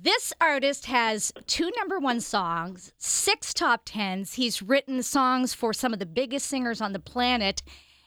This artist has 2 number one songs, 6 top tens. He's written songs for some of the biggest singers on the planet.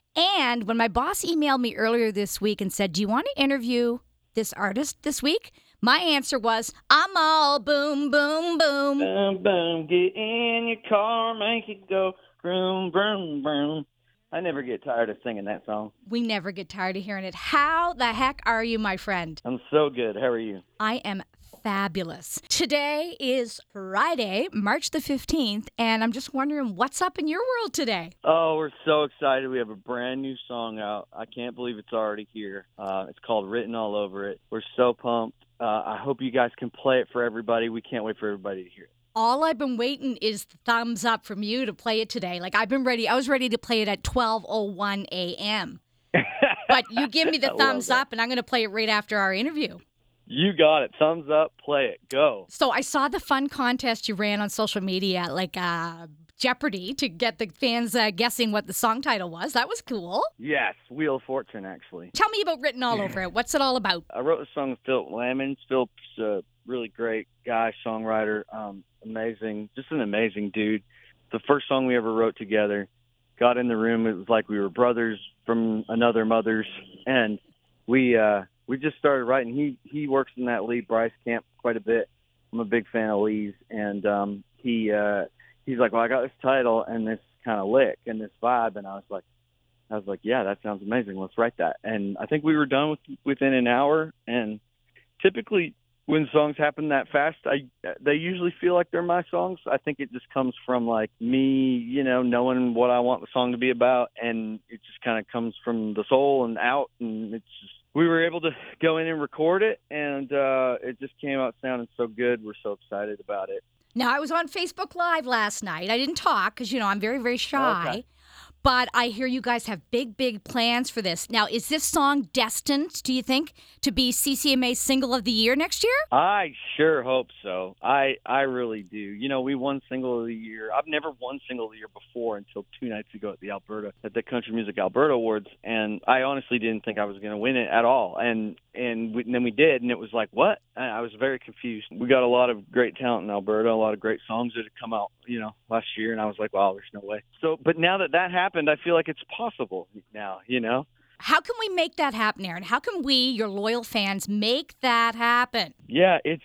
And when my boss emailed me earlier this week and said, "Do you want to interview this artist this week?" My answer was, "I'm all boom, boom, boom." Boom, boom, get in your car, make it go, vroom, vroom, vroom. I never get tired of singing that song. We never get tired of hearing it. How the heck are you, my friend? I'm so good. How are you? I am fabulous. Today is Friday, March the 15th, and I'm just wondering what's up in your world today? Oh, we're so excited. We have a brand new song out. I can't believe it's already here. It's called Written All Over It. We're so pumped. I hope you guys can play it for everybody. We can't wait for everybody to hear it. All I've been waiting is the thumbs up from you to play it today. Like, I've been ready. I was ready to play it at 12:01 a.m. But you give me the thumbs up, and I'm going to play it right after our interview. You got it. Thumbs up. Play it. Go. So I saw the fun contest you ran on social media, like Jeopardy, to get the fans guessing what the song title was. That was cool. Yes. Wheel of Fortune, actually. Tell me about Written All Over It. What's it all about? I wrote a song with Philip Lamons. Philip's a really great guy, songwriter, amazing, just an amazing dude. The first song we ever wrote together, got in the room, it was like we were brothers from another mother's, and we just started writing. He works in that Lee Bryce camp quite a bit. I'm a big fan of Lee's, and he's like, well, I got this title and this kind of lick and this vibe, and I was like, yeah, that sounds amazing. Let's write that. And I think we were done within an hour. And typically, when songs happen that fast, they usually feel like they're my songs. I think it just comes from like me, knowing what I want the song to be about, and it just kind of comes from the soul and out. And it's just, we were able to go in and record it, and it just came out sounding so good. We're so excited about it. Now, I was on Facebook Live last night. I didn't talk because, I'm very, very shy. Okay. But I hear you guys have big, big plans for this. Now, is this song destined, do you think, to be CCMA Single of the Year next year? I sure hope so. I really do. We won Single of the Year. I've never won Single of the Year before until 2 nights ago at the Country Music Alberta Awards, and I honestly didn't think I was going to win it at all. And then we did, and it was like, what? I was very confused. We got a lot of great talent in Alberta, a lot of great songs that had come out, last year, and I was like, wow, there's no way. So, but now that happened, I feel like it's possible now, How can we make that happen, Aaron? How can we, your loyal fans, make that happen? Yeah, it's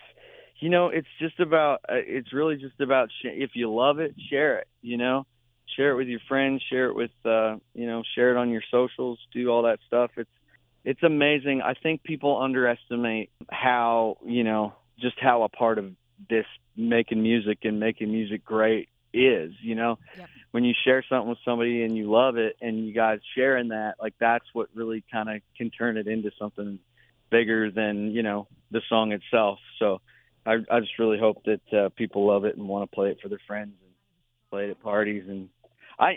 just about, it's really just about, if you love it, share it, share it with your friends, share it with, share it on your socials, do all that stuff. It's amazing. I think people underestimate how, just how a part of this making music and making music great is, Yep. When you share something with somebody and you love it and you guys sharing that, like that's what really kind of can turn it into something bigger than, the song itself. So I just really hope that people love it and want to play it for their friends and play it at parties. And I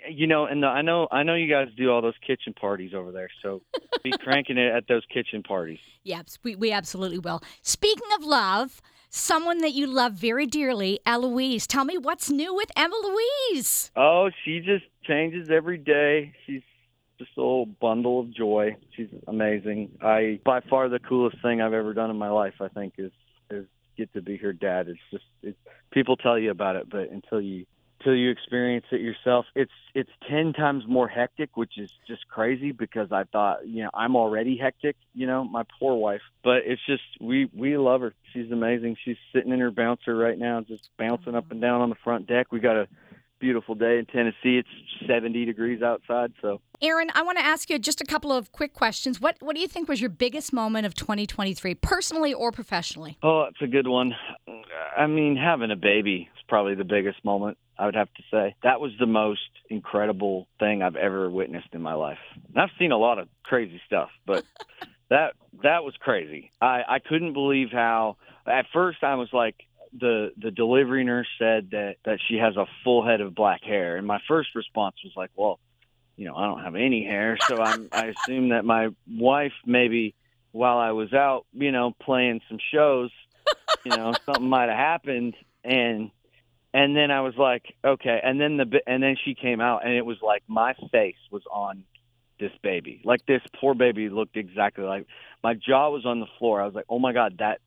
know you guys do all those kitchen parties over there, so be cranking it at those kitchen parties. Yes, we absolutely will. Speaking of love, someone that you love very dearly, Eloise. Tell me what's new with Emma Louise. Oh, she just changes every day. She's just a little bundle of joy. She's amazing. By far the coolest thing I've ever done in my life, I think, is get to be her dad. It's people tell you about it, but until you experience it yourself, it's 10 times more hectic, which is just crazy because I thought, I'm already hectic, my poor wife. But it's just, we love her. She's amazing. She's sitting in her bouncer right now, just bouncing up and down on the front deck. We got a beautiful day in Tennessee. It's 70 degrees outside. So, Aaron, I want to ask you just a couple of quick questions. What do you think was your biggest moment of 2023, personally or professionally? Oh, that's a good one. I mean, having a baby is probably the biggest moment, I would have to say. That was the most incredible thing I've ever witnessed in my life. And I've seen a lot of crazy stuff, but that was crazy. I couldn't believe how, at first I was like, the delivery nurse said that she has a full head of black hair. And my first response was like, well, I don't have any hair. So I assumed that my wife, maybe while I was out, playing some shows, something might have happened. And then I was like, okay. And then she came out, and it was like my face was on this baby. Like this poor baby looked exactly like, my jaw was on the floor. I was like, oh my God,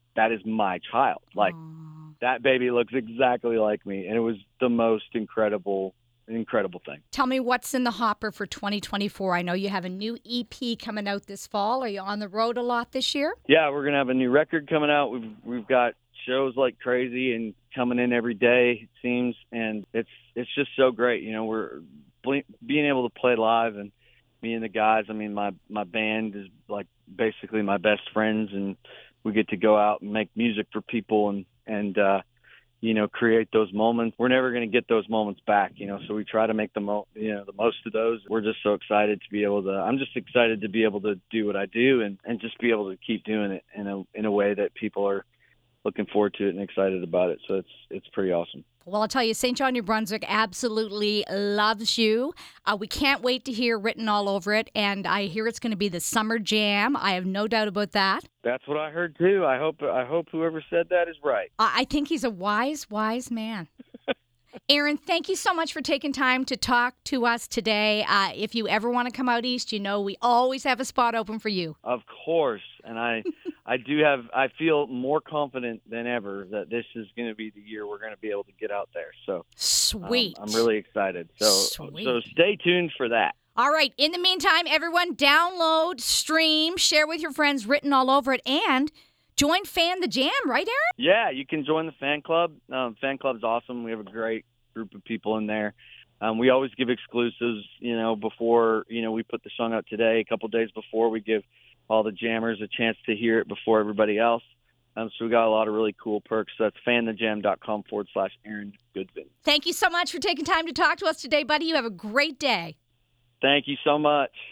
that is my child. Like, Aw. that baby looks exactly like me, and it was the most incredible thing. Tell me what's in the hopper for 2024. I know you have a new EP coming out this fall. Are you on the road a lot this year? Yeah, we're gonna have a new record coming out. We've got shows like crazy and coming in every day, it seems, and it's just so great. You know, we're being able to play live, and me and the guys. I mean, my band is like basically my best friends, and we get to go out and make music for people and you know, create those moments. We're never going to get those moments back, you know, so we try to make the most of those. We're just so excited to be able to, I'm just excited to be able to do what I do and just be able to keep doing it in a way that people are looking forward to it and excited about it. So it's pretty awesome. Well, I'll tell you, St. John, New Brunswick absolutely loves you. We can't wait to hear Written All Over It, and I hear it's going to be the summer jam. I have no doubt about that. That's what I heard too. I hope whoever said that is right. I think he's a wise man. Aaron, thank you so much for taking time to talk to us today. If you ever want to come out east, you know we always have a spot open for you. Of course, and I feel more confident than ever that this is going to be the year we're going to be able to get out there. So sweet. I'm really excited. So stay tuned for that. All right. In the meantime, everyone, download, stream, share with your friends, Written All Over It, and join Fan the Jam, right, Aaron? Yeah, you can join the fan club. Fan club's awesome. We have a great group of people in there. We always give exclusives, you know, before, you know, we put the song out today. A couple days before, we give all the jammers a chance to hear it before everybody else. So we got a lot of really cool perks. So that's fanthejam.com/Aaron Goodvin. Thank you so much for taking time to talk to us today, buddy. You have a great day. Thank you so much.